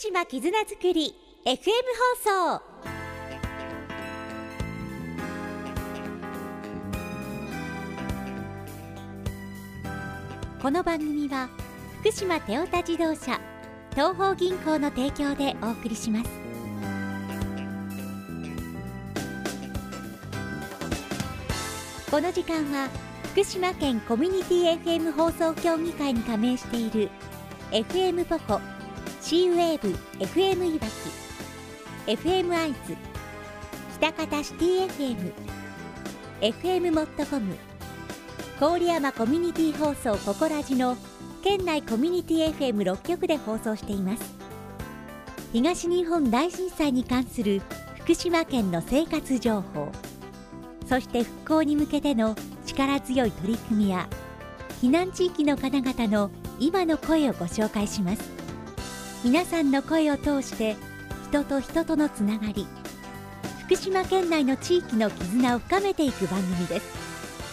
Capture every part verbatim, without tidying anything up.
島絆づくり エフエム 放送。この番組は福島テオタ自動車東邦銀行の提供でお送りします。この時間は福島県コミュニティ エフエム 放送協議会に加盟している エフエム ポコ、シーウェーブ エフエム いわき、エフエム アイズ、喜多方シティ エフエム、エフエム モットコム、郡山コミュニティ放送ココラジの県内コミュニティ エフエムろっ 局で放送しています。東日本大震災に関する福島県の生活情報、そして復興に向けての力強い取り組みや避難地域の方々の今の声をご紹介します。皆さんの声を通して人と人とのつながり、福島県内の地域の絆を深めていく番組です。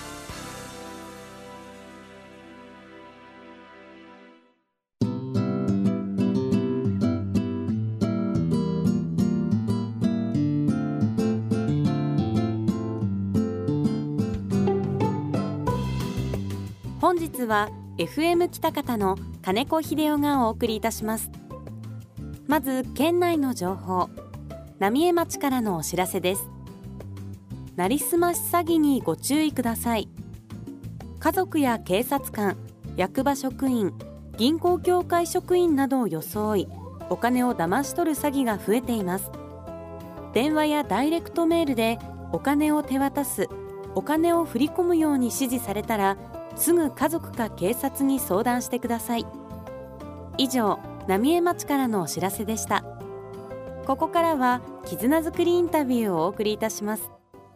本日は エフエム 喜多方の金子秀夫がお送りいたします。まず県内の情報、浪江町からのお知らせです。なりすまし詐欺にご注意ください。家族や警察官、役場職員、銀行協会職員などを装いお金を騙し取る詐欺が増えています。電話やダイレクトメールでお金を手渡す、お金を振り込むように指示されたらすぐ家族か警察に相談してください。以上、浪江町からのお知らせでした。ここからは絆づくりインタビューをお送りいたします。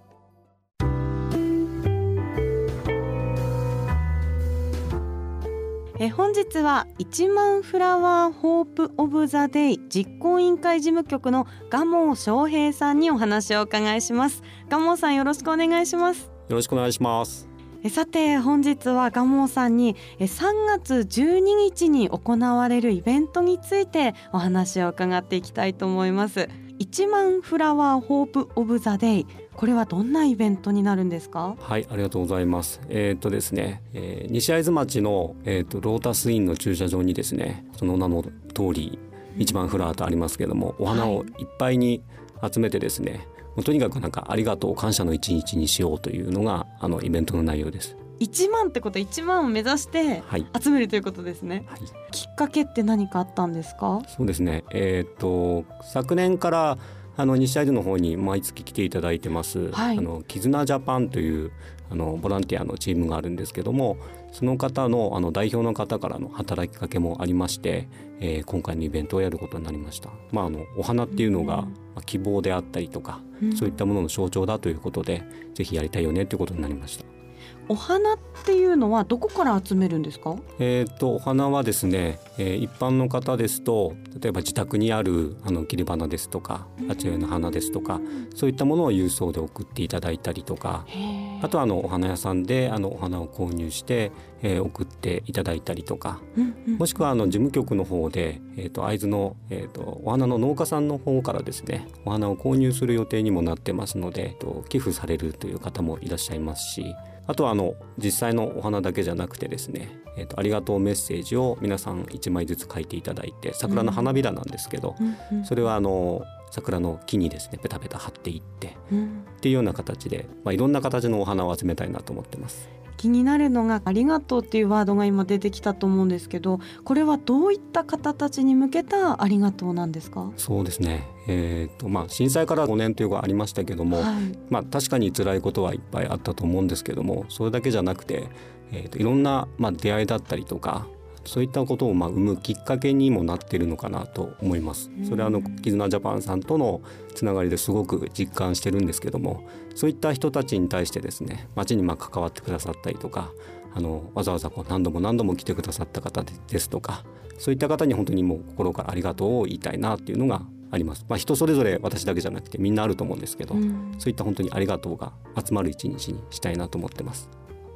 え本日はいちまんフラワーホープオブザデイ実行委員会事務局の蒲生翔平さんにお話をお伺いします。蒲生さん、よろしくお願いします。 よろしくお願いします。 さて本日は蒲生さんにさんがつじゅうににちに行われるイベントについてお話を伺っていきたいと思います。いちまんフラワーホープオブザデイ、これはどんなイベントになるんですか？ はい、ありがとうございます。えー、っとですね、えー、西会津町の、えー、っとロータスインの駐車場にですね、その名の通りいちまんフラワーとありますけれども、お花をいっぱいに集めてですね、はい、もうとにかくなんかありがとう感謝の一日にしようというのがあのイベントの内容です。 いちまんってことはいちまんを目指して集めるということですね。はい、きっかけって何かあったんですか？ そうですね、えー、っと昨年からあの西会津の方に毎月来ていただいてます、はい、あの絆ジャパンというあのボランティアのチームがあるんですけども、その方の、あの代表の方からの働きかけもありまして、えー、今回のイベントをやることになりました。まあ、あのお花っていうのが、うんまあ、希望であったりとか、うん、そういったものの象徴だということでぜひやりたいよねということになりました。 お花っていうのはどこから集めるんですか？ えー、とお花はですね、えー、一般の方ですと例えば自宅にあるあの切り花ですとか鉢植えの花ですとか、そういったものを郵送で送っていただいたりとか、あとはあのお花屋さんであのお花を購入して、えー、送っていただいたりとか、うんうん、もしくはあの事務局の方で、えー、と会津の、えー、とお花の農家さんの方からですねお花を購入する予定にもなってますので、と寄付されるという方もいらっしゃいますし、あとはあの実際のお花だけじゃなくてですね、えーと、ありがとうメッセージを皆さんいちまいずつ書いていただいて、桜の花びらなんですけど、うん、それはあの桜の木にですねペタペタ貼っていって、うん、っていうような形で、まあ、いろんな形のお花を集めたいなと思ってます。 気になるのがありがとうっていうワードが今出てきたと思うんですけど、これはどういった方たちに向けたありがとうなんですか？ そうですね、えーとまあ、震災からごねんというのがありましたけども、はいまあ、確かに辛いことはいっぱいあったと思うんですけども、それだけじゃなくて、えーといろんな、まあ、出会いだったりとかそういったことをまあ生むきっかけにもなっているのかなと思います。それはあの絆ジャパンさんとのつながりですごく実感してるんですけども、そういった人たちに対してですね町にまあ関わってくださったりとか、あのわざわざこう何度も何度も来てくださった方ですとか、そういった方に本当にもう心からありがとうを言いたいなっていうのがあります。まあ、人それぞれ私だけじゃなくてみんなあると思うんですけど、そういった本当にありがとうが集まる一日にしたいなと思ってます。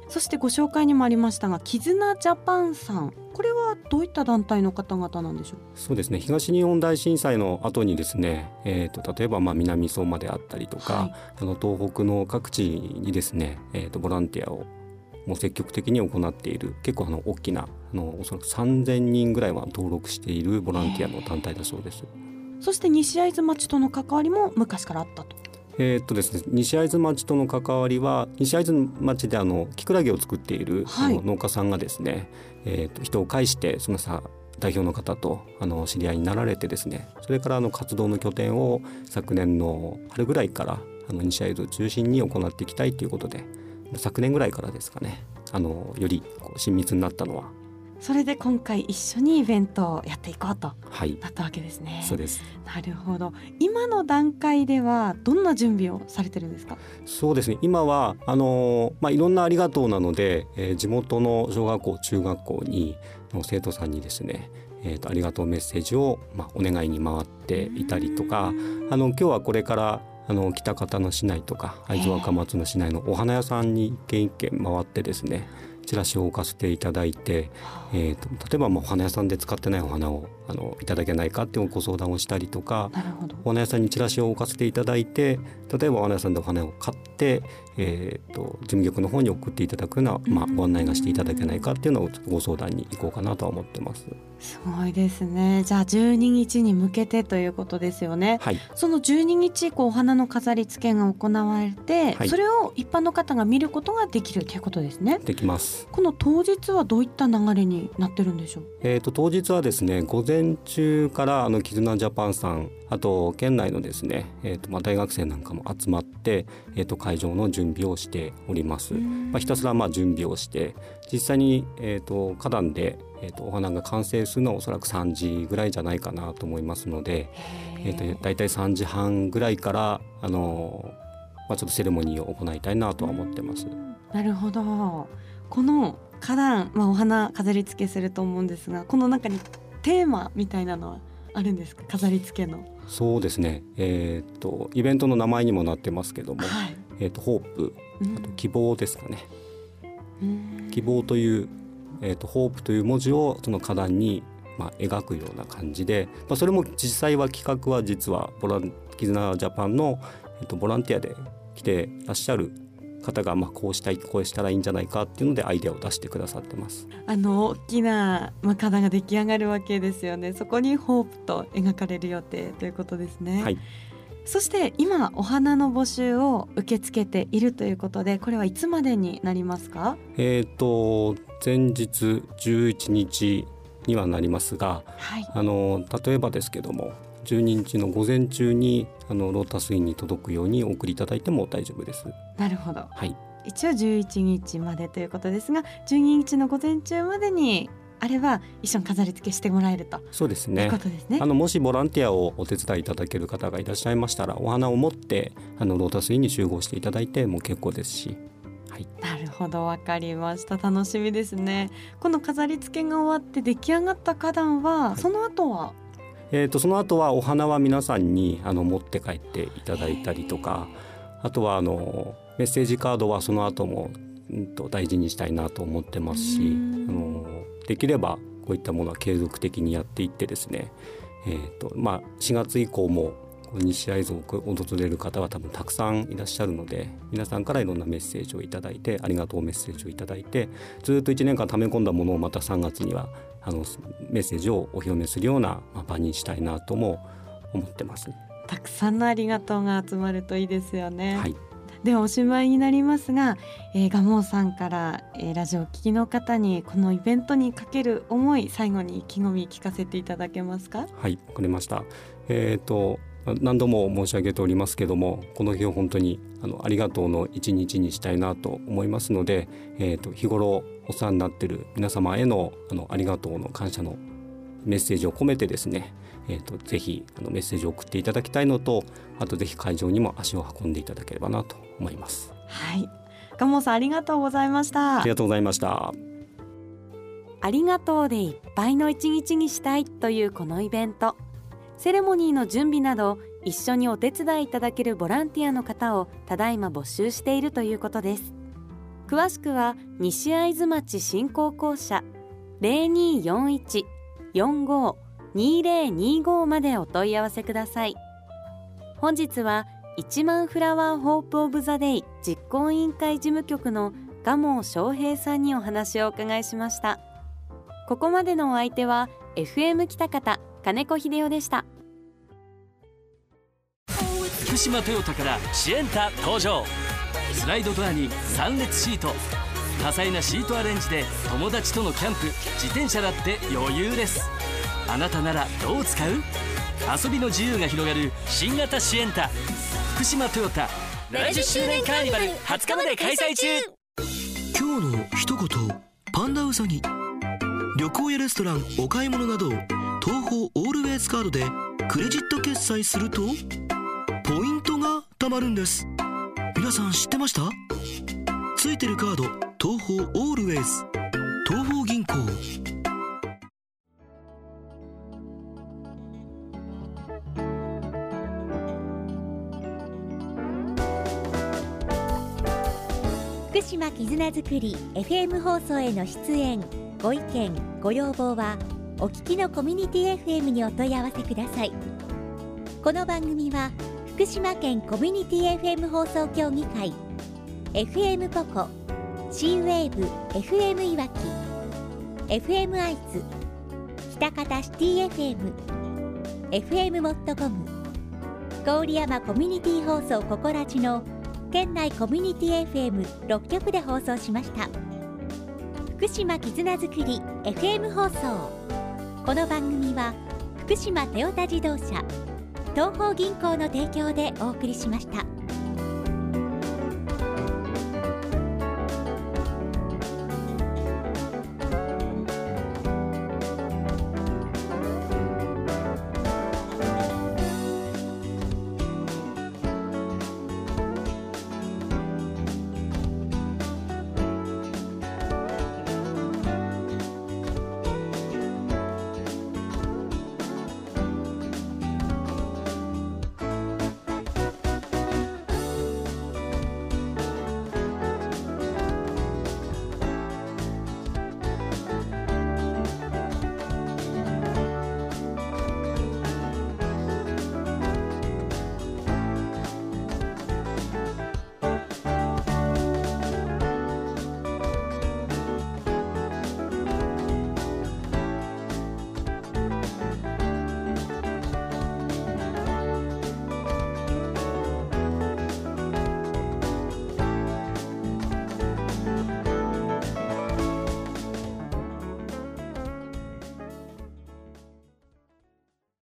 そしてご紹介にもありましたが、絆ジャパンさん、これはどういった団体の方々なんでしょう。 そうですね、東日本大震災の後にですね、えー、と例えばまあ南相馬であったりとか、はい、あの東北の各地にですね、えー、とボランティアをもう積極的に行っている、結構あの大きなあのおそらくさんぜんにんぐらいは登録しているボランティアの団体だそうです。 そして西会津町との関わりも昔からあったと。 えーっとですね、西会津町との関わりは、西会津町であのキクラゲを作っている、はい、あの農家さんがですね、えー、と人を介してそのさ代表の方とあの知り合いになられてですね、それからあの活動の拠点を昨年の春ぐらいからあの西会津を中心に行っていきたいということで、昨年ぐらいからですかね、あのよりこう親密になったのは。 それで今回一緒にイベントをやっていこうとなったわけですね。 はい、そうです。 なるほど。今の段階ではどんな準備をされてるんですか。 そうですね、今はあの、まあ、いろんなありがとうなので、えー、地元の小学校中学校にの生徒さんにですね、えー、とありがとうメッセージを、まあ、お願いに回っていたりとか、あの今日はこれからあの北方の市内とか会津若松の市内のお花屋さんに一軒一軒回ってですね、チラシを置かせていただいて、えー、と例えばまあお花屋さんで使ってないお花をあのいただけないかっていうご相談をしたりとか、 なるほど。 お花屋さんにチラシを置かせていただいて、例えばお花屋さんでお花を買って、えー、と事務局の方に送っていただくような、まあ、ご案内がしていただけないかっていうのをご相談に行こうかなとは思ってます。 すごいですね。じゃあじゅうににちに向けてということですよね。 はい、 そのじゅうににち以降お花の飾り付けが行われて、はい、それを一般の方が見ることができるということですね。 できます。 この当日はどういった流れになってるんでしょう。 えー、と当日はですね、午前中からあの絆ジャパンさん、あと県内のですね、えーとまあ、大学生なんかも集まって、えー、と会場の準備をしております。まあ、ひたすらまあ準備をして、実際に、えー、と花壇で、えー、とお花が完成するのはおそらくさんじぐらいじゃないかなと思いますので、えー、とだいたいさんじはんぐらいからあの、まあ、ちょっとセレモニーを行いたいなとは思ってます。 なるほど。この花壇、まあ、お花飾り付けすると思うんですが、この中にテーマみたいなのはあるんですか。飾り付けの。 そうですね、えー、とイベントの名前にもなってますけども、はい、えー、とホープ、あと希望ですかね。うん、希望という、えー、とホープという文字をその花壇に、まあ、描くような感じで、まあ、それも実際は企画は実はボラン絆ジャパンの、えー、とボランティアで来てらっしゃる方が、まあ、こうしたいこうしたらいいんじゃないかっていうのでアイデアを出してくださってます。 あの大きな、まあ、花壇が出来上がるわけですよね。そこにホープと描かれる予定ということですね。 はい、 そして今お花の募集を受け付けているということで、これはいつまでになりますか。 えー、と前日じゅういちにちにはなりますが、はい、あの例えばですけどもじゅうににちの午前中にあのロータスインに届くようにお送りいただいても大丈夫です。 なるほど、 はい、 一応じゅういちにちまでということですが、じゅうににちの午前中までにあれば一緒に飾り付けしてもらえると。 そうですね。 いうことですね。 あのもしボランティアをお手伝いいただける方がいらっしゃいましたら、お花を持ってあのロータスインに集合していただいても結構ですし、はい、 なるほど、分かりました。楽しみですね。この飾り付けが終わって出来上がった花壇は、はい、その後はえー、とその後はお花は皆さんにあの持って帰っていただいたりとか、あとはあのメッセージカードはその後も、うん、と大事にしたいなと思ってますし、あのできればこういったものは継続的にやっていってですね、えーとまあ、しがつ以降も西会津を訪れる方は多分たくさんいらっしゃるので、皆さんからいろんなメッセージをいただいて、ありがとうメッセージをいただいて、ずっといちねんかん溜め込んだものをまたさんがつにはあのメッセージをお披露目するような場にしたいなとも思ってます。 たくさんのありがとうが集まるといいですよね。 はい、 ではおしまいになりますが、えー、ガモーさんから、えー、ラジオを聴きの方にこのイベントにかける思い、最後に意気込み聞かせていただけますか。 はい、わかりました。えーと何度も申し上げておりますけども、この日を本当にあのありがとうの一日にしたいなと思いますので、えーと日頃お世話になっている皆様への あのありがとうの感謝のメッセージを込めてですね、えーとぜひあのメッセージを送っていただきたいのと、あとぜひ会場にも足を運んでいただければなと思います。 はい、ガモーさんありがとうございました。 ありがとうございました。 ありがとうでいっぱいの一日にしたいというこのイベント、セレモニーの準備など一緒にお手伝いいただけるボランティアの方をただいま募集しているということです。 詳しくは西会津町振興公社 ゼロにーよんいち よんごー にーぜろにーご までお問い合わせください。本日は一万フラワーホープオブザデイ実行委員会事務局の蒲生翔平さんにお話をお伺いしました。ここまでのお相手は エフエム 北方金子秀夫でした。 福島トヨタからシエンタ登場。スライドドアにさん列シート、多彩なシートアレンジで友達とのキャンプ、自転車だって余裕です。あなたならどう使う？遊びの自由が広がる新型シエンタ。福島トヨタななじゅっしゅうねんカーニバルはつかまで開催中。 今日の一言、パンダウサギ。旅行やレストラン、お買い物など東宝オールウェイズカードでクレジット決済するとポイントが貯まるんです。皆さん知ってました？ついてるカード、東宝オールウェイズ、東宝銀行。 福島絆づくり エフエム 放送への出演、ご意見ご要望はお聞きのコミュニティ エフエム にお問い合わせください。この番組は福島県コミュニティ エフエム 放送協議会、 エフエム ポコ、 シーウェーブ エフエム いわき、 エフエム 愛知、北方シティ エフエム、 エフエム モットコム、郡山コミュニティ放送ココラジの県内コミュニティ エフエムろっきょくで放送しました。福島絆づくり エフエム 放送。この番組は福島トヨタ自動車、東宝銀行の提供でお送りしました。